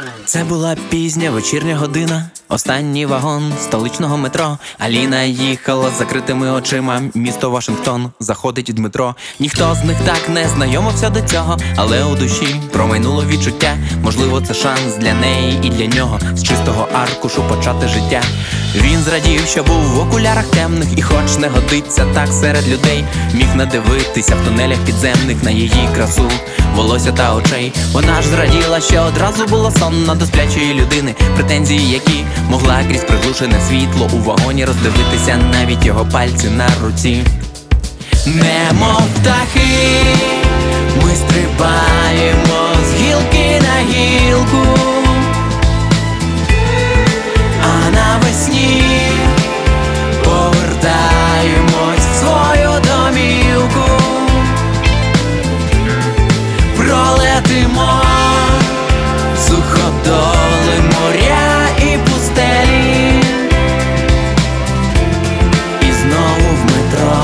Це була пізня вечірня година, останній вагон столичного метро. Аліна їхала з закритими очима, місто Вашингтон, заходить Дмитро. Ніхто з них так не знайомився до цього, але у душі промайнуло відчуття. Можливо, це шанс для неї і для нього з чистого аркушу почати життя. Він зрадів, що був в окулярах темних, і хоч не годиться так серед людей, міг надивитися в тунелях підземних на її красу, волосся та очей. Вона ж зраділа, що одразу була сонна до сплячої людини, претензії, які могла крізь приглушене світло у вагоні роздивитися навіть його пальці на руці. Немов птахи, ми стрибаємо з гілки на гілку, а навесні повертаємось в свою домівку. Пролетимо суходоли, моря і пустелі, і знову в метро,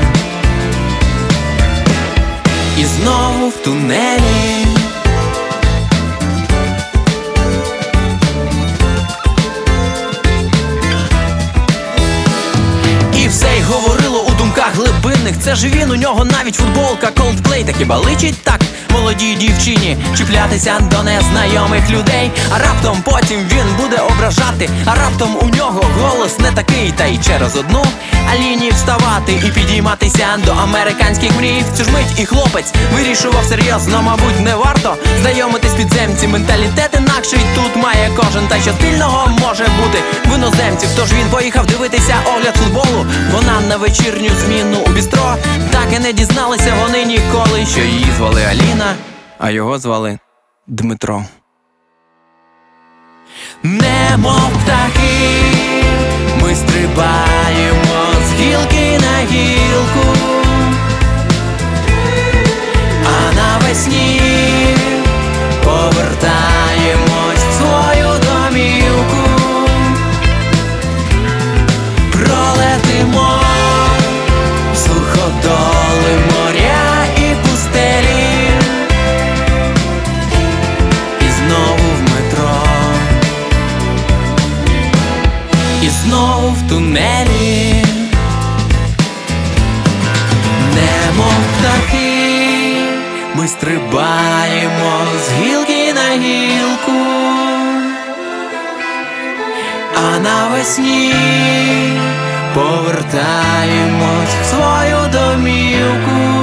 і знову в тунелі. І все й говорило у думках глибинних: це ж він, у нього навіть футболка Coldplay. Та хіба личить так молодій дівчині чіплятися до незнайомих людей? А раптом потім він буде ображати, а раптом у нього голос не такий. Та й через одну Аліні вставати і підійматися до американських мрій. В цю ж мить і хлопець вирішував серйозно: мабуть, не варто знайомитись підземці. Менталітет інакший тут має кожен, та що спільного може бути в іноземців. Тож він поїхав дивитися огляд футболу, вона на вечірню зміну у бістро. Так і не дізналися вони ніколи, що її звали Аліна, а його звали Дмитро. Немов птахи, ми стрибаємо з гілки на гілку, а навесні повертаємось в свою домівку. Пролетимо суходоли, моря і пустелі, і знову в метро, і знову в тунелі. Немов птахи, ми стрибаємо з гілки на гілку, а навесні повертаємось в свою домівку.